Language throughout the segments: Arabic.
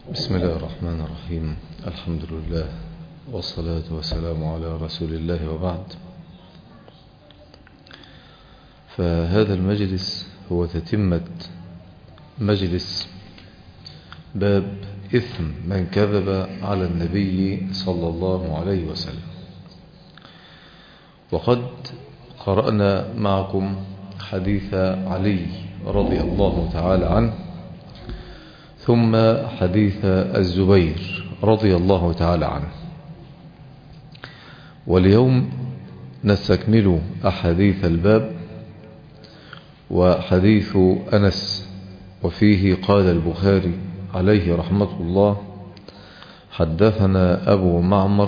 بسم الله الرحمن الرحيم. الحمد لله والصلاة والسلام على رسول الله وبعد. فهذا المجلس هو تتمة مجلس باب إثم من كذب على النبي صلى الله عليه وسلم. وقد قرأنا معكم حديث علي رضي الله تعالى عنه، ثم حديث الزبير رضي الله تعالى عنه. واليوم نستكمل أحاديث الباب وحديث أنس، وفيه قال البخاري عليه رحمة الله: حدثنا أبو معمر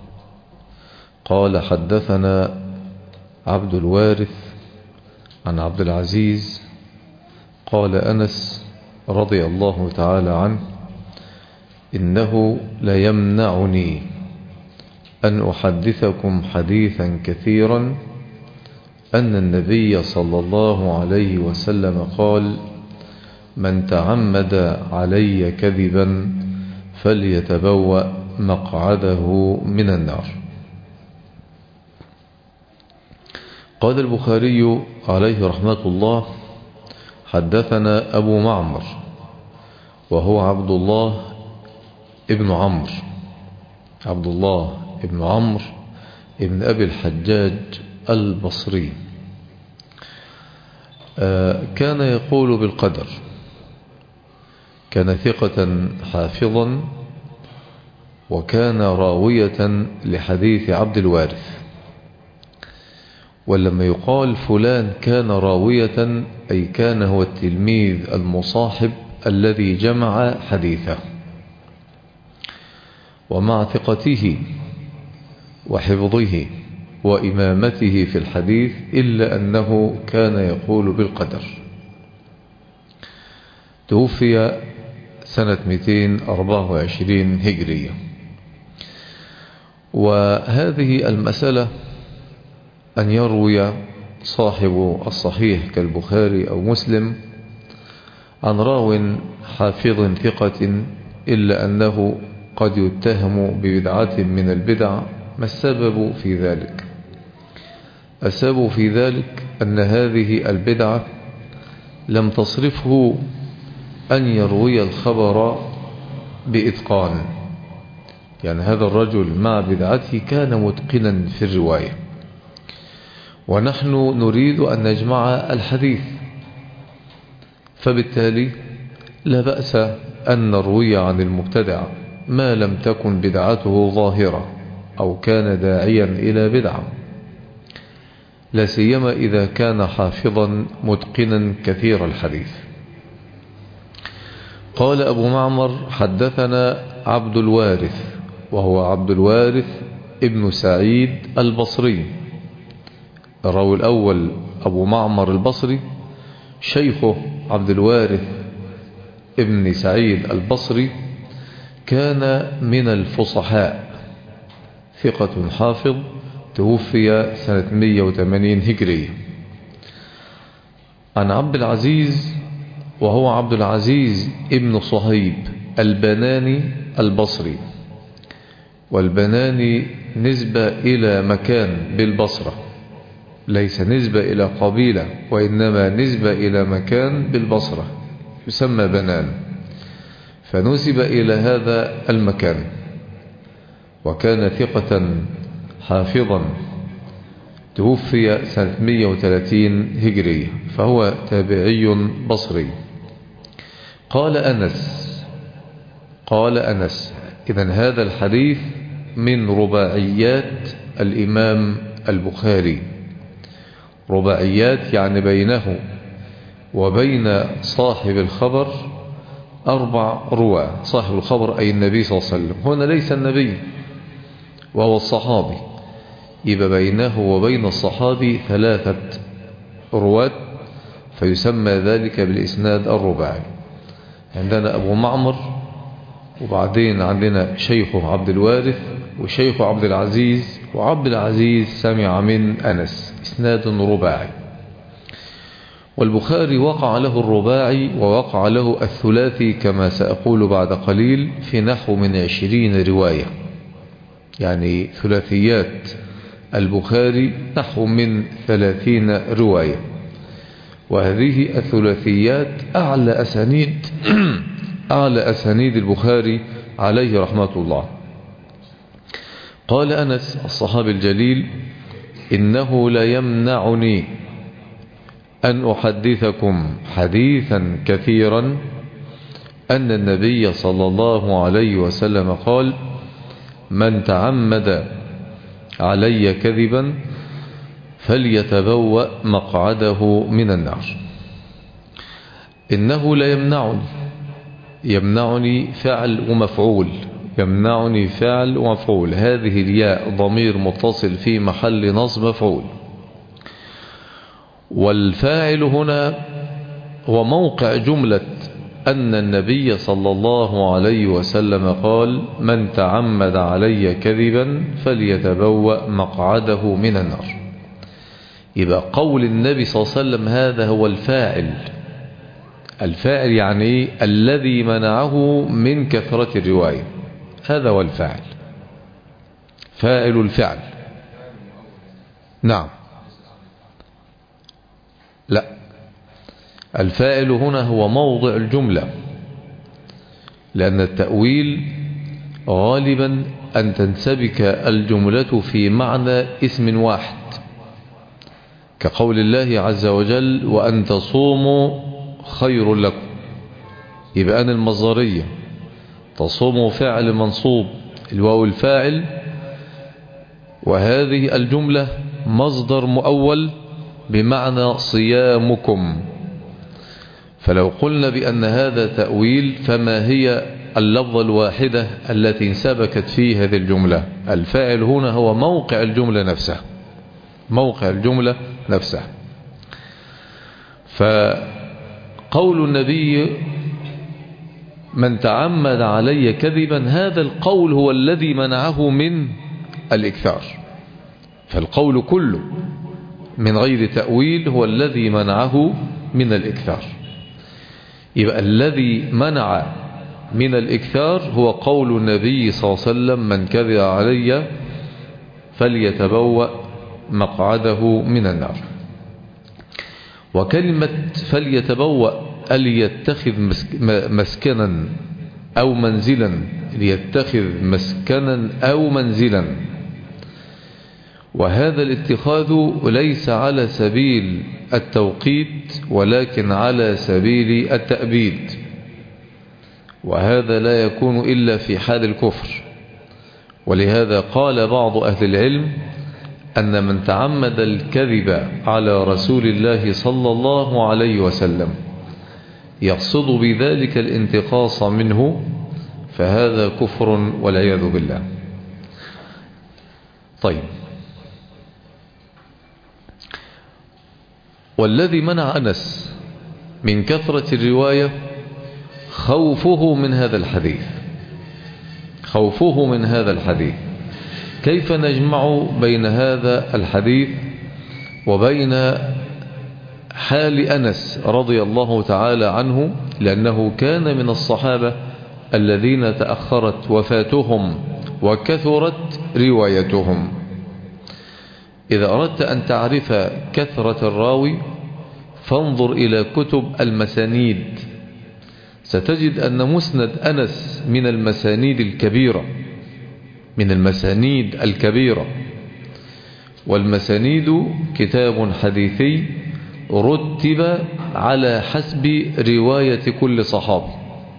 قال حدثنا عبد الوارث عن عبد العزيز قال أنس رضي الله تعالى عنه: إنه ليمنعني أن أحدثكم حديثا كثيرا أن النبي صلى الله عليه وسلم قال: من تعمد علي كذبا فليتبوأ مقعده من النار. قال البخاري عليه رحمة الله: حدثنا أبو معمر، وهو عبد الله ابن عمرو، عبد الله ابن عمرو ابن أبي الحجاج البصري. كان يقول بالقدر، كان ثقة حافظا، وكان راوية لحديث عبد الوارث. ولما يقال فلان كان راوية أي كان هو التلميذ المصاحب الذي جمع حديثه. ومع ثقته وحفظه وإمامته في الحديث إلا أنه كان يقول بالقدر. توفي سنة 224 هجرية. وهذه المسألة أن يروي صاحب الصحيح كالبخاري أو مسلم عن راو حافظ ثقة إلا أنه قد يتهم ببدعة من البدع. ما السبب في ذلك؟ السبب في ذلك أن هذه البدعة لم تصرفه أن يروي الخبر بإتقان. يعني هذا الرجل مع بدعته كان متقنا في الرواية، ونحن نريد أن نجمع الحديث، فبالتالي لا بأس أن نروي عن المبتدع ما لم تكن بدعته ظاهرة أو كان داعيا إلى بدعة، لا سيما إذا كان حافظا متقنا كثير الحديث. قال أبو معمر: حدثنا عبد الوارث، وهو عبد الوارث ابن سعيد البصري. الراوي الأول أبو معمر البصري، شيخه عبد الوارث ابن سعيد البصري كان من الفصحاء، ثقة حافظ، توفي سنة 180 هجرية. عن عبد العزيز، وهو عبد العزيز ابن صهيب البناني البصري. والبناني نسبة إلى مكان بالبصرة، ليس نسبة إلى قبيلة، وإنما نسبة إلى مكان بالبصرة يسمى بنان، فنسب إلى هذا المكان. وكان ثقة حافظا، توفي سنة 130 هجرية، فهو تابعي بصري. قال أنس إذن هذا الحديث من رباعيات الإمام البخاري. رباعيات يعني بينه وبين صاحب الخبر 4 رواة. صاحب الخبر أي النبي صلى الله عليه وسلم، هنا ليس النبي وهو الصحابي، يبقى بينه وبين الصحابي 3 رواة، فيسمى ذلك بالإسناد الرباعي. عندنا أبو معمر، وبعدين عندنا شيخه عبد الوارث، وشيخه عبد العزيز، وعبد العزيز سمع من أنس، إسناد رباعي. والبخاري وقع له الرباعي ووقع له الثلاثي كما سأقول بعد قليل في نحو من 20 رواية. يعني ثلاثيات البخاري نحو من 30 رواية، وهذه الثلاثيات أعلى أسانيد البخاري عليه رحمة الله. قال أنس الصحابي الجليل: إنه لا يمنعني أن أحدثكم حديثا كثيرا أن النبي صلى الله عليه وسلم قال: من تعمد علي كذبا فليتبوأ مقعده من النار. إنه لا يمنعني فعل ومفعول، يمنعني فعل ومفعول. هذه الياء ضمير متصل في محل نصب مفعول، والفاعل هنا هو موقع جملة أن النبي صلى الله عليه وسلم قال: من تعمد علي كذبا فليتبوأ مقعده من النار. يبقى قول النبي صلى الله عليه وسلم هذا هو الفاعل. الفاعل يعني الذي منعه من كثرة الرواية، هذا هو الفاعل، فاعل الفعل. نعم، لا، الفاعل هنا هو موضع الجملة، لأن التأويل غالبا أن تنسبك الجملة في معنى اسم واحد، كقول الله عز وجل: وأن تصوموا خير لكم. يبقى أن المصدرية تصوموا فعل منصوب، الواو الفاعل، وهذه الجملة مصدر مؤول بمعنى صيامكم. فلو قلنا بأن هذا تأويل، فما هي اللفظة الواحدة التي انسبكت في هذه الجملة؟ الفاعل هنا هو موقع الجملة نفسه، موقع الجملة نفسه. فقول النبي: من تعمد علي كذبا، هذا القول هو الذي منعه من الإكثار. فالقول كله من غير تأويل هو الذي منعه من الإكثار. يبقى الذي منع من الإكثار هو قول النبي صلى الله عليه وسلم: من كذب علي فليتبوأ مقعده من النار. وكلمة فليتبوأ ليتخذ مسكنا أو منزلا، ليتخذ مسكنا أو منزلا، وهذا الاتخاذ ليس على سبيل التوقيت ولكن على سبيل التأبيد، وهذا لا يكون إلا في حال الكفر. ولهذا قال بعض أهل العلم أن من تعمد الكذب على رسول الله صلى الله عليه وسلم يقصد بذلك الانتقاص منه فهذا كفر والعياذ بالله. طيب، والذي منع أنس من كثرة الرواية خوفه من هذا الحديث، خوفه من هذا الحديث. كيف نجمع بين هذا الحديث وبين حال أنس رضي الله تعالى عنه، لأنه كان من الصحابة الذين تأخرت وفاتهم وكثرت روايتهم. إذا أردت أن تعرف كثرة الراوي فانظر إلى كتب المسانيد، ستجد أن مسند أنس من المسانيد الكبيرة، من المسانيد الكبيرة. والمسانيد كتاب حديثي رتب على حسب رواية كل صحابي،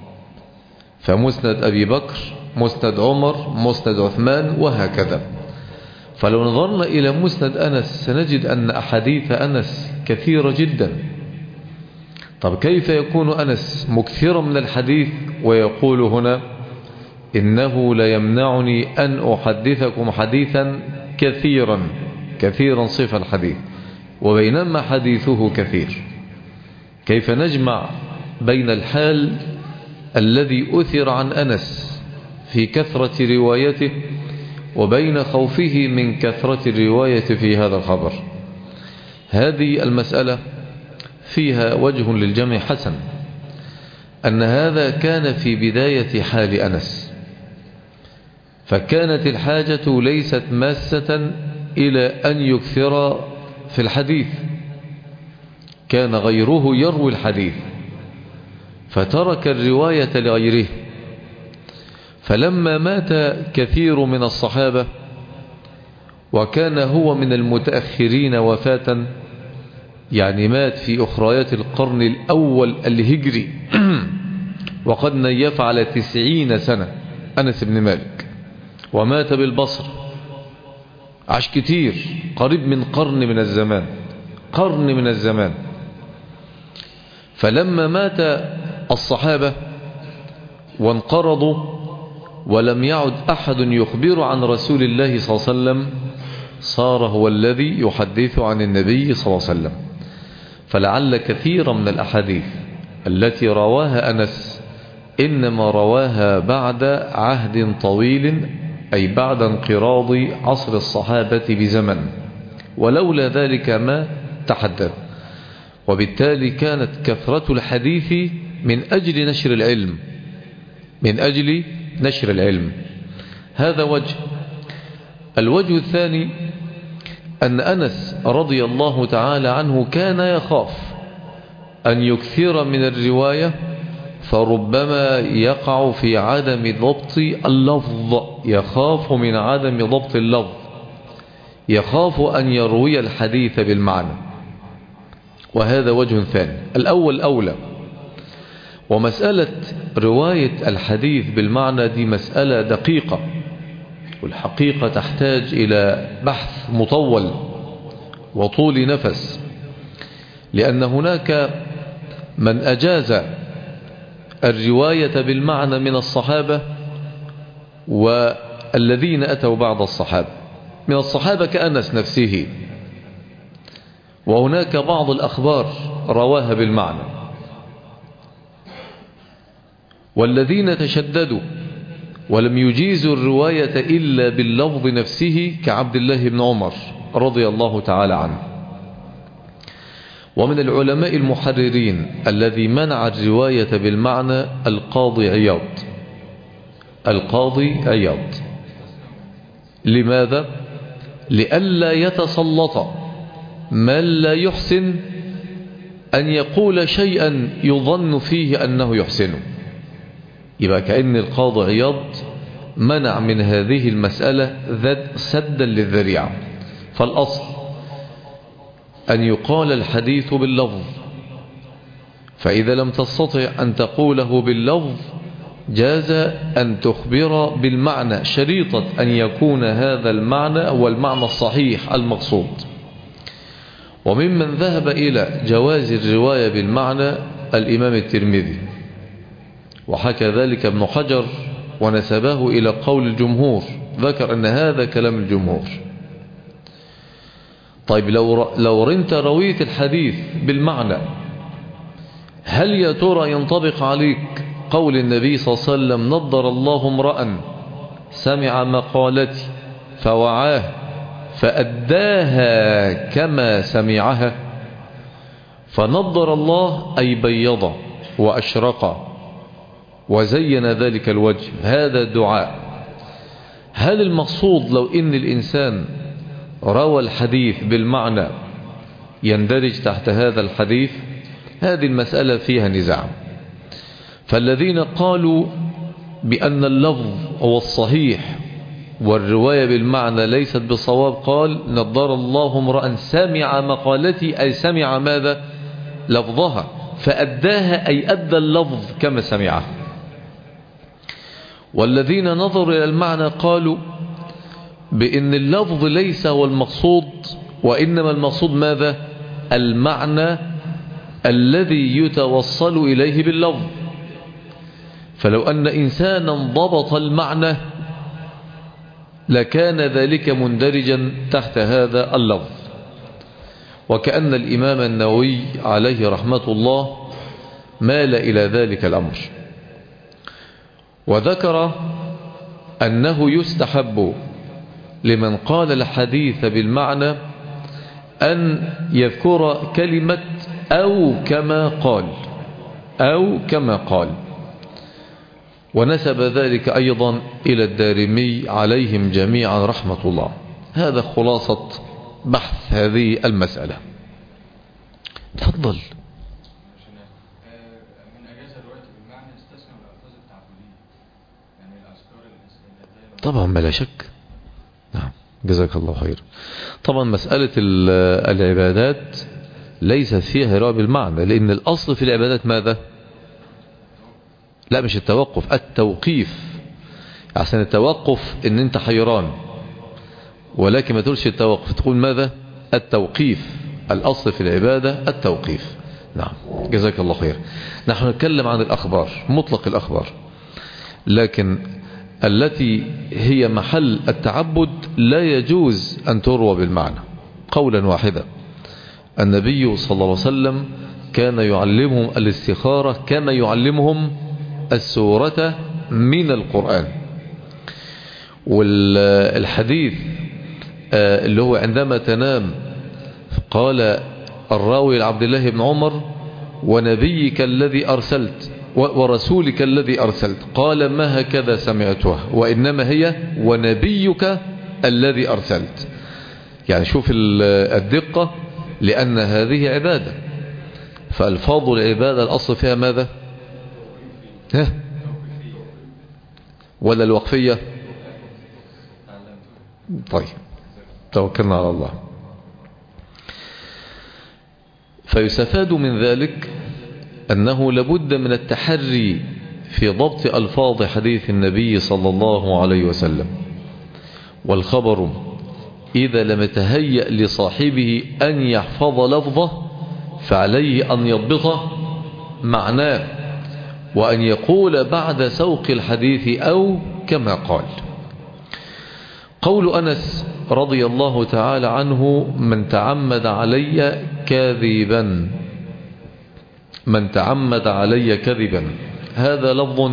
فمسند أبي بكر، مسند عمر، مسند عثمان، وهكذا. فلو نظرنا إلى مسند أنس سنجد أن أحاديث أنس كثيرة جدا. طب كيف يكون أنس مكثرا من الحديث ويقول هنا: إنه لا يمنعني أن أحدثكم حديثا كثيرا صفة الحديث، وبينما حديثه كثير؟ كيف نجمع بين الحال الذي أثر عن أنس في كثرة روايته وبين خوفه من كثرة الرواية في هذا الخبر؟ هذه المسألة فيها وجه للجمع حسن، أن هذا كان في بداية حال أنس، فكانت الحاجة ليست ماسة إلى أن يكثر في الحديث، كان غيره يروي الحديث فترك الرواية لغيره. فلما مات كثير من الصحابة وكان هو من المتأخرين وفاة، يعني مات في أخريات القرن الأول الهجري وقد نيف على 90 سنة أنس بن مالك، ومات بالبصر، عاش كتير، قريب من قرن من الزمان، قرن من الزمان. فلما مات الصحابة وانقرضوا ولم يعد أحد يخبر عن رسول الله صلى الله عليه وسلم، صار هو الذي يحدث عن النبي صلى الله عليه وسلم. فلعل كثيرا من الأحاديث التي رواها أنس إنما رواها بعد عهد طويل، أي بعد انقراض عصر الصحابة بزمن، ولولا ذلك ما تحدث. وبالتالي كانت كثرة الحديث من أجل نشر العلم، من أجل نشر العلم. هذا وجه. الوجه الثاني أن أنس رضي الله تعالى عنه كان يخاف أن يكثر من الرواية فربما يقع في عدم ضبط اللفظ، يخاف من عدم ضبط اللفظ، يخاف أن يروي الحديث بالمعنى. وهذا وجه ثاني. الأول أولى. ومسألة رواية الحديث بالمعنى دي مسألة دقيقة، والحقيقة تحتاج إلى بحث مطول وطول نفس، لأن هناك من أجاز الرواية بالمعنى من الصحابة والذين أتوا بعد الصحابة، من الصحابة كأنس نفسه، وهناك بعض الأخبار رواها بالمعنى، والذين تشددوا ولم يجيزوا الرواية إلا باللفظ نفسه كعبد الله بن عمر رضي الله تعالى عنه. ومن العلماء المحررين الذي منع الرواية بالمعنى القاضي عياض، القاضي عياض. لماذا؟ لئلا يتسلط من لا يحسن أن يقول شيئا يظن فيه أنه يحسنه. يبقى كأن القاضي عياض منع من هذه المسألة سدا للذريعة. فالأصل أن يقال الحديث باللفظ، فإذا لم تستطع أن تقوله باللفظ جاز أن تخبر بالمعنى، شريطة أن يكون هذا المعنى هو المعنى الصحيح المقصود. وممن ذهب إلى جواز الرواية بالمعنى الإمام الترمذي، وحكى ذلك ابن حجر ونسبه إلى قول الجمهور، ذكر أن هذا كلام الجمهور. طيب لو انت رويت الحديث بالمعنى، هل يا ترى ينطبق عليك قول النبي صلى الله عليه وسلم نضر الله امرأ سمع مقالتي فوعاه فأداها كما سمعها؟ فنضر الله أي بيض وأشرق وزين ذلك الوجه، هذا الدعاء. هل المقصود لو إن الإنسان روى الحديث بالمعنى يندرج تحت هذا الحديث؟ هذه المسألة فيها نزاع. فالذين قالوا بأن اللفظ هو الصحيح والرواية بالمعنى ليست بصواب، قال نضر الله امرأ سمع مقالتي، أي سمع ماذا؟ لفظها، فأداها أي أدى اللفظ كما سمعه. والذين نظروا إلى المعنى قالوا بأن اللفظ ليس هو المقصود، وإنما المقصود ماذا؟ المعنى الذي يتوصل إليه باللفظ. فلو أن إنسانا ضبط المعنى لكان ذلك مندرجا تحت هذا اللفظ. وكأن الإمام النووي عليه رحمة الله مال إلى ذلك الأمر، وذكر أنه يستحب لمن قال الحديث بالمعنى أن يذكر كلمة أو كما قال. ونسب ذلك أيضا إلى الدارمي عليهم جميعا رحمة الله. هذا خلاصة بحث هذه المسألة. تفضل. طبعا بلا شك. نعم جزاك الله خير. طبعا مسألة العبادات ليست فيها هراء بالمعنى، لأن الأصل في العبادات ماذا؟ لا مش التوقف، التوقيف. عشان التوقف ان انت حيران، ولكن ما تقولش التوقف، تقول ماذا؟ التوقيف. الأصل في العبادة التوقيف. نعم جزاك الله خير. نحن نتكلم عن الأخبار، مطلق الأخبار، لكن التي هي محل التعبد لا يجوز أن تروى بالمعنى قولا واحدا. النبي صلى الله عليه وسلم كان يعلمهم الاستخارة كما يعلمهم السورة من القرآن. والحديث اللي هو عندما تنام قال الراوي لعبد الله بن عمر: ونبيك الذي أرسلت ورسولك الذي أرسلت. قال: ما هكذا سمعتها، وإنما هي ونبيك الذي أرسلت. يعني شوف الدقة، لأن هذه عبادة، فالفاظ العبادة الأصل فيها ماذا؟ ولا الوقفية؟ طيب توكلنا على الله. فيستفاد من ذلك أنه لابد من التحري في ضبط ألفاظ حديث النبي صلى الله عليه وسلم. والخبر إذا لم يتهيأ لصاحبه أن يحفظ لفظه فعليه أن يضبط معناه، وأن يقول بعد سوق الحديث أو كما قال. قول أنس رضي الله تعالى عنه: من تعمد علي كذبا، من تعمد علي كذبا، هذا لفظ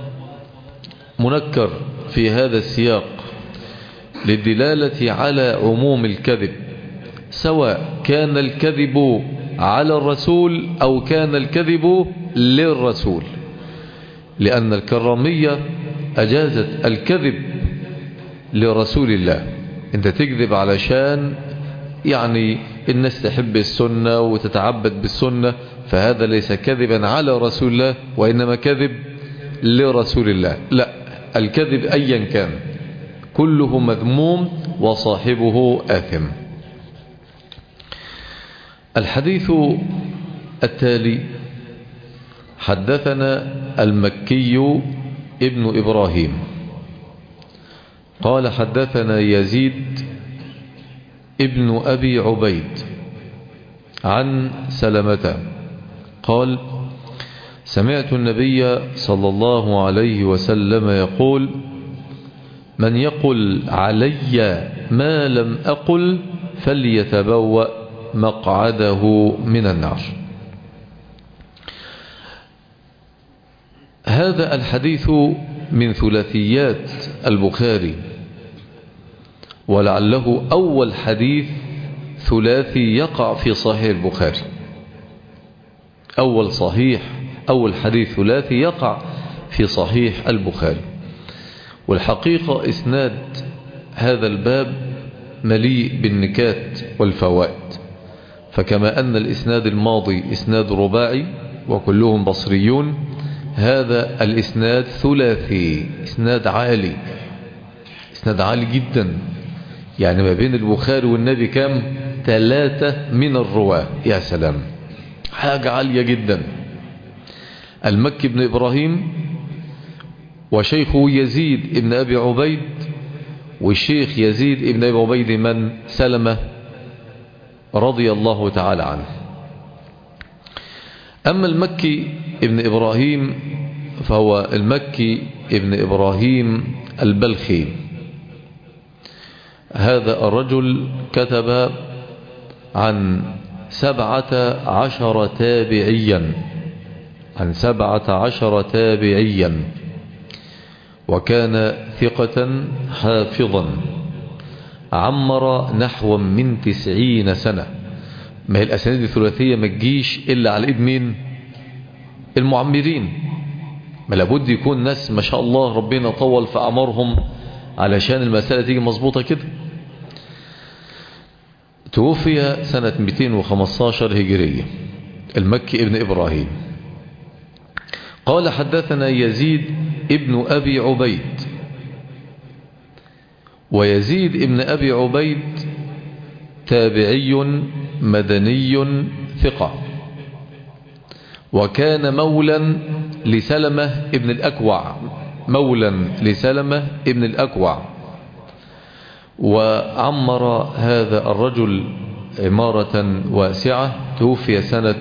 منكر في هذا السياق للدلالة على عموم الكذب، سواء كان الكذب على الرسول أو كان الكذب للرسول، لأن الكرامية أجازت الكذب لرسول الله. انت تكذب علشان يعني الناس تحب السنة وتتعبد بالسنة، فهذا ليس كذبا على رسول الله، وإنما كذب لرسول الله. لا، الكذب أيا كان كله مذموم وصاحبه آثم. الحديث التالي: حدثنا المكي ابن إبراهيم قال حدثنا يزيد ابن أبي عبيد عن سلمة قال: سمعت النبي صلى الله عليه وسلم يقول: من يقل علي ما لم أقل فليتبوأ مقعده من النار. هذا الحديث من ثلاثيات البخاري، ولعله أول حديث ثلاثي يقع في صحيح البخاري، أول حديث ثلاثي يقع في صحيح البخاري. والحقيقة إسناد هذا الباب مليء بالنكات والفوائد، فكما أن الإسناد الماضي إسناد رباعي وكلهم بصريون، هذا الإسناد ثلاثي، إسناد عالي جدا. يعني ما بين البخاري والنبي كم؟ 3 من الرواة. يا سلام، حاجة عالية جدا. المكي بن إبراهيم، وشيخه يزيد ابن أبي عبيد، والشيخ يزيد ابن أبي عبيد من؟ سلمة رضي الله تعالى عنه. أما المكي ابن إبراهيم فهو المكي ابن إبراهيم البلخي. هذا الرجل كتب عن 17 تابعيا، وكان ثقة حافظا، عمر نحو من 90 سنة، ما هي الأسانيد الثلاثية ما تجيش إلا على إيد مين؟ المعمرين. ما لابد يكون ناس ما شاء الله ربنا طول في أعمارهم علشان المسألة تيجي مظبوطة كده. توفي سنة 215 هجرية المكي ابن إبراهيم. قال حدثنا يزيد ابن أبي عبيد. ويزيد ابن أبي عبيد تابعي مدني ثقة، وكان مولا لسلمة ابن الأكوع، مولا لسلمة ابن الأكوع. وعمر هذا الرجل عمارة واسعة. توفي سنة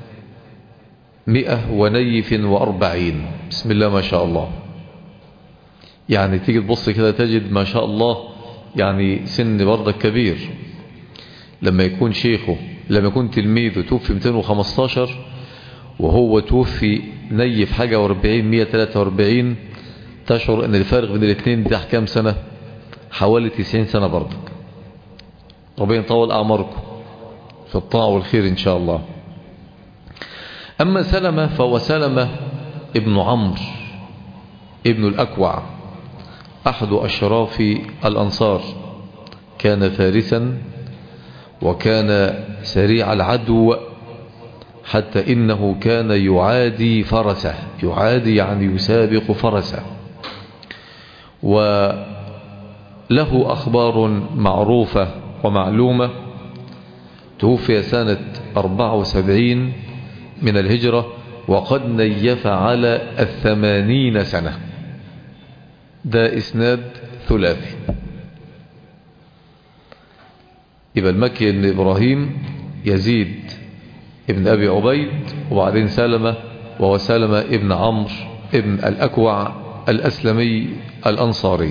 140. بسم الله ما شاء الله. يعني تيجي تبص كده تجد ما شاء الله يعني سن برضك كبير. لما يكون شيخه، لما يكون تلميذه توفي 215 وهو توفي نيف حاجة و40 143، تشعر ان الفارق بين الاثنين ده كام سنة؟ حوالي 90 سنة برضك. ربنا يطول أعماركم في الطاعة والخير إن شاء الله. أما سلمة فهو سلمة ابن عمرو ابن الأكوع، أحد أشراف الأنصار. كان فارسا وكان سريع العدو، حتى إنه كان يعادي فرسه، يعادي يعني يسابق فرسه. وله أخبار معروفة ومعلومة. توفي سنة 74 من الهجرة وقد نيف على 80 سنة. ده إسناد ثلاثي. يبقى المكي ابن إبراهيم، يزيد ابن أبي عبيد، وبعدين سلمة وهو سلمة ابن عمرو ابن الأكوع الأسلمي الأنصاري.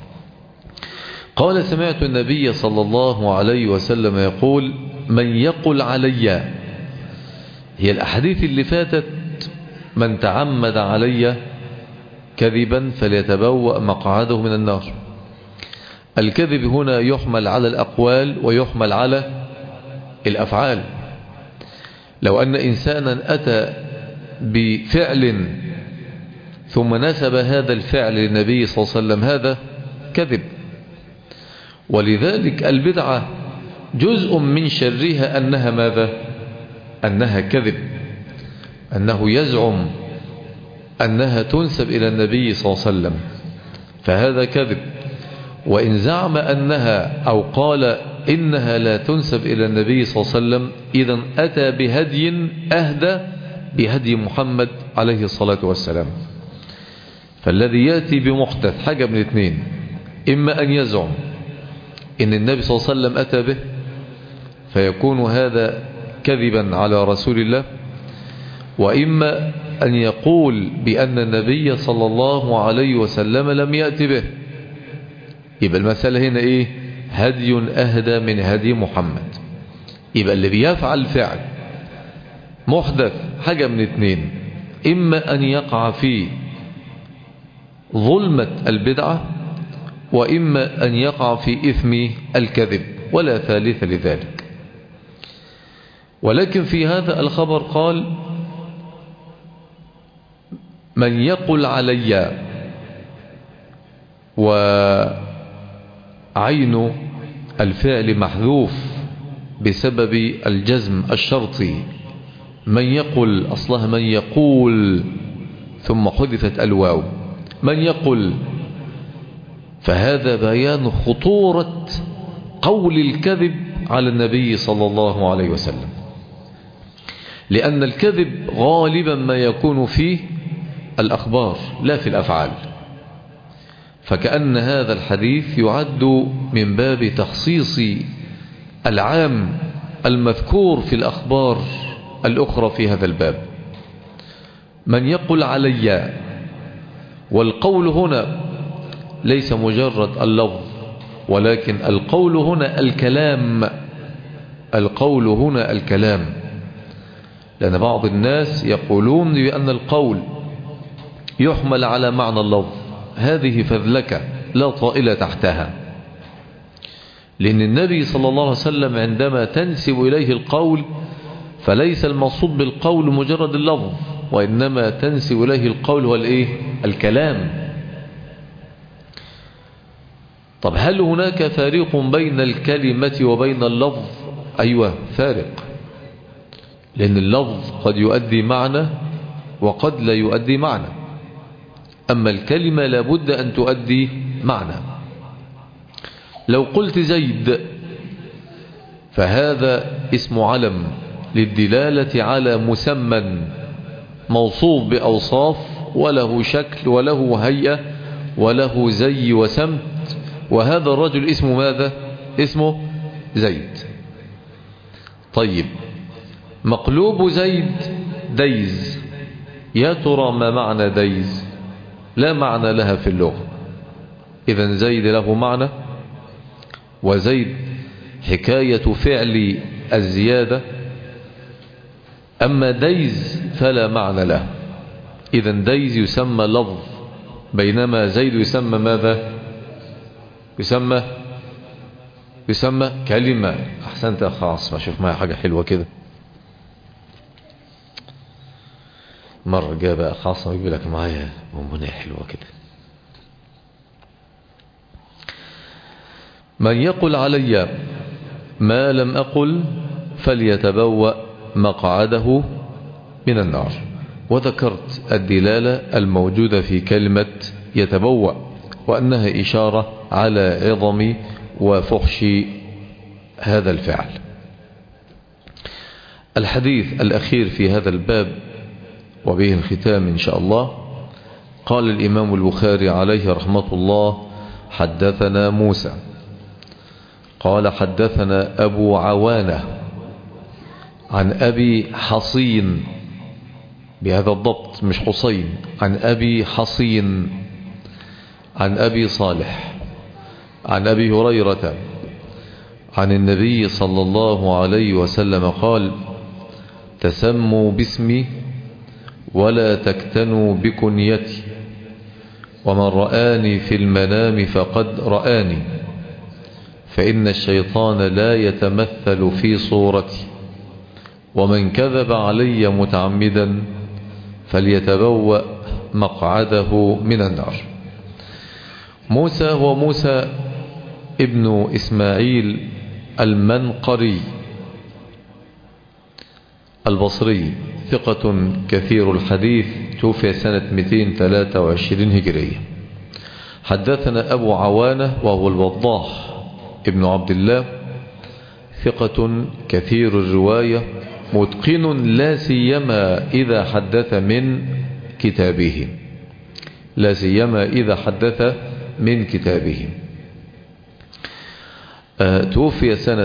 قال سمعت النبي صلى الله عليه وسلم يقول: من يقل علي. هي الأحاديث اللي فاتت: من تعمد علي كذبا فليتبوأ مقعده من النار. الكذب هنا يحمل على الأقوال ويحمل على الأفعال. لو أن إنسانا أتى بفعل ثم نسب هذا الفعل للنبي صلى الله عليه وسلم، هذا كذب. ولذلك البدعة جزء من شرها أنها ماذا؟ أنها كذب، أنه يزعم أنها تنسب إلى النبي صلى الله عليه وسلم، فهذا كذب. وإن زعم أنها أو قال إنها لا تنسب إلى النبي صلى الله عليه وسلم، إذن أتى بهدي أهدى بهدي محمد عليه الصلاة والسلام. فالذي يأتي بمحدث حاجة من اثنين: إما أن يزعم إن النبي صلى الله عليه وسلم أتى به فيكون هذا كذبا على رسول الله، وإما أن يقول بأن النبي صلى الله عليه وسلم لم يأتي به. يبقى المسألة هنا إيه؟ هدي أهدى من هدي محمد. يبقى اللي بيفعل فعل محدث حاجة من اثنين: إما أن يقع في ظلمة البدعة، وإما أن يقع في إثم الكذب، ولا ثالث لذلك. ولكن في هذا الخبر قال: من يقل علي، وعين الفعل محذوف بسبب الجزم الشرطي. من يقل أصلها من يقول ثم حذفت الواو، من يقل. فهذا بيان خطورة قول الكذب على النبي صلى الله عليه وسلم، لأن الكذب غالبا ما يكون فيه الأخبار لا في الأفعال. فكأن هذا الحديث يعد من باب تخصيص العام المذكور في الأخبار الأخرى في هذا الباب. من يقل علي، والقول هنا ليس مجرد اللفظ، ولكن القول هنا الكلام. القول هنا الكلام، لأن بعض الناس يقولون بأن القول يحمل على معنى اللفظ. هذه فذلكة لا طائل تحتها، لأن النبي صلى الله عليه وسلم عندما تنسب إليه القول فليس المقصود بالقول مجرد اللفظ، وإنما تنسب إليه القول هو الكلام. طب هل هناك فارق بين الكلمة وبين اللفظ؟ أيوة فارق، لأن اللفظ قد يؤدي معنى وقد لا يؤدي معنى، أما الكلمة لابد أن تؤدي معنى. لو قلت زيد فهذا اسم علم للدلالة على مسمى موصوف بأوصاف وله شكل وله هيئة وله زي وسمت، وهذا الرجل اسمه ماذا؟ اسمه زيد. طيب مقلوب زيد ديز، يا ترى ما معنى ديز؟ لا معنى لها في اللغة. إذن زيد له معنى، وزيد حكاية فعل الزيادة، أما ديز فلا معنى له. إذن ديز يسمى لفظ، بينما زيد يسمى ماذا؟ يسمى كلمة. أحسنت يا خاص، ما شوف معي حاجة حلوة كده. مرة جاء بقى خاص يقول لك معايا ممنية حلوة كده. من يقل علي ما لم أقل فليتبوأ مقعده من النار. وذكرت الدلالة الموجودة في كلمة يتبوأ، وأنها إشارة على عظم وفحش هذا الفعل. الحديث الأخير في هذا الباب وبه الختام إن شاء الله. قال الإمام البخاري عليه رحمة الله: حدثنا موسى قال حدثنا أبو عوانة عن أبي حصين، بهذا الضبط مش حسين، عن أبي حصين عن أبي صالح عن أبي هريرة عن النبي صلى الله عليه وسلم قال: تسموا باسمي ولا تكتنوا بكنيتي، ومن رآني في المنام فقد رآني، فإن الشيطان لا يتمثل في صورتي، ومن كذب علي متعمدا فليتبوأ مقعده من النار. موسى هو موسى ابن إسماعيل المنقري البصري، ثقة كثير الحديث، توفي سنة 223 هجرية. حدثنا أبو عوانة وهو الوضاح ابن عبد الله، ثقة كثير الرواية، متقن لا سيما إذا حدث من كتابه، لا سيما إذا حدث من كتابه. توفي سنة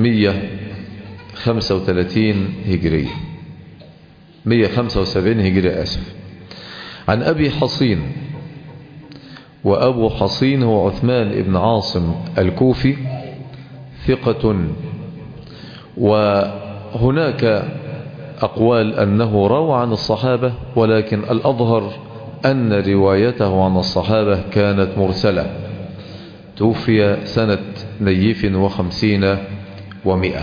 135 هجرية، 175 هجرية آسف. عن أبي حصين، وأبو حصين هو عثمان ابن عاصم الكوفي، ثقة، وهناك أقوال أنه روى عن الصحابة، ولكن الأظهر أن روايته عن الصحابة كانت مرسلة. توفي سنة 52 و100.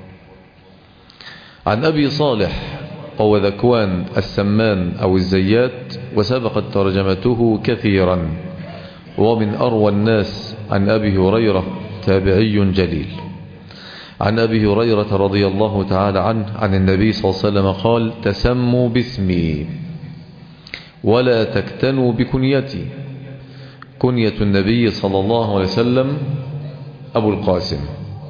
عن أبي صالح وهو ذكوان السمان أو الزيات، وسبقت ترجمته كثيرا، ومن أروى الناس. عن أبي هريرة، تابعي جليل. عن أبي هريرة رضي الله تعالى عنه عن النبي صلى الله عليه وسلم قال: تسموا باسمي ولا تكتنوا بكنيتي. كنية النبي صلى الله عليه وسلم أبو القاسم،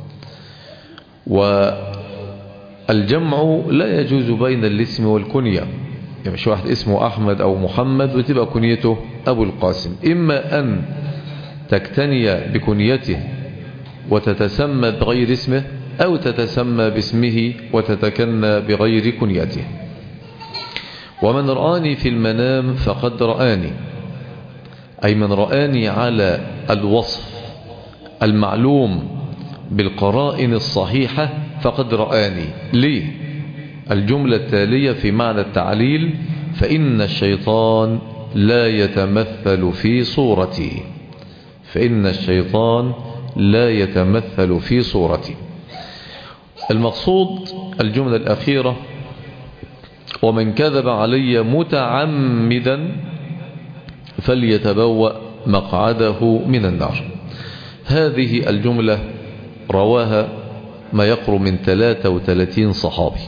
والجمع لا يجوز بين الاسم والكنية. يعني مش واحد اسمه أحمد أو محمد وتبقى كنيته أبو القاسم، إما أن تكتني بكنيته وتتسمى بغير اسمه، أو تتسمى باسمه وتتكنى بغير كنيته. ومن رآني في المنام فقد رآني، أي من رآني على الوصف المعلوم بالقرائن الصحيحة فقد رآني. ليه؟ الجملة التالية في معنى التعليل: فإن الشيطان لا يتمثل في صورتي، فإن الشيطان لا يتمثل في صورتي. المقصود الجملة الأخيرة: ومن كذب علي متعمدا فليتبوأ مقعده من النار. هذه الجملة رواها ما يقرب من 33 صحابي،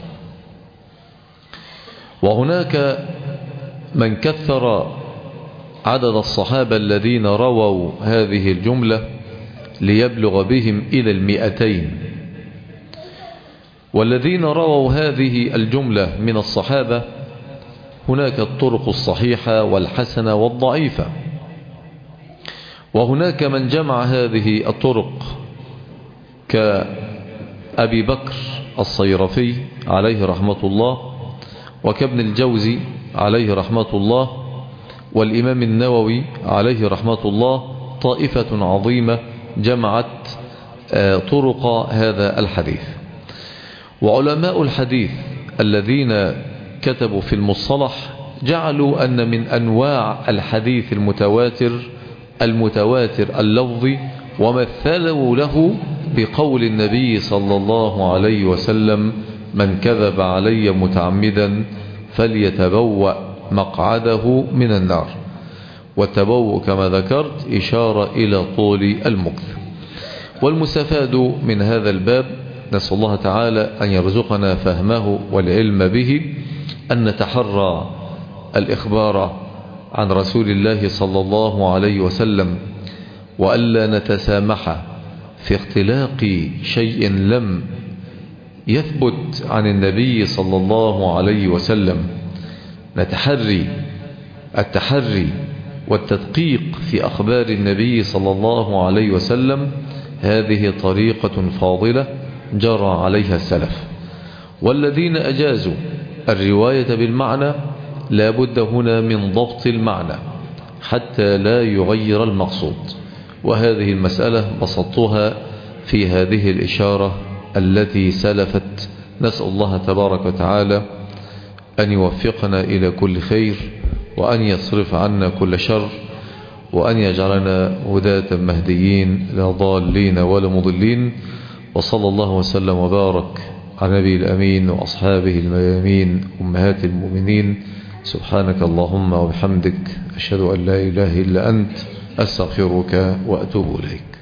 وهناك من كثر عدد الصحابة الذين رووا هذه الجملة ليبلغ بهم إلى 200. والذين رووا هذه الجملة من الصحابة هناك الطرق الصحيحة والحسنة والضعيفة، وهناك من جمع هذه الطرق كأبي بكر الصيرفي عليه رحمة الله، وكابن الجوزي عليه رحمة الله، والإمام النووي عليه رحمة الله. طائفة عظيمة جمعت طرق هذا الحديث. وعلماء الحديث الذين كتبوا في المصطلح جعلوا أن من أنواع الحديث المتواتر اللفظي، ومثلوا له بقول النبي صلى الله عليه وسلم: من كذب علي متعمدا فليتبوأ مقعده من النار. والتبوء كما ذكرت إشارة إلى طول المكث. والمستفاد من هذا الباب، نسأل الله تعالى أن يرزقنا فهمه والعلم به، أن نتحرى الإخبار عن رسول الله صلى الله عليه وسلم، وألا نتسامح في اختلاق شيء لم يثبت عن النبي صلى الله عليه وسلم. التحري والتدقيق في أخبار النبي صلى الله عليه وسلم، هذه طريقة فاضلة جرى عليها السلف. والذين أجازوا الرواية بالمعنى لا بد هنا من ضبط المعنى حتى لا يغير المقصود. وهذه المسألة بسطتها في هذه الإشارة التي سلفت. نسأل الله تبارك وتعالى أن يوفقنا إلى كل خير، وأن يصرف عنا كل شر، وأن يجعلنا هداة مهديين لا ضالين ولا مضلين. وصلى الله وسلم وبارك على نبي الأمين وأصحابه الميامين أمهات المؤمنين. سبحانك اللهم وبحمدك، أشهد أن لا إله إلا أنت، أستغفرك وأتوب إليك.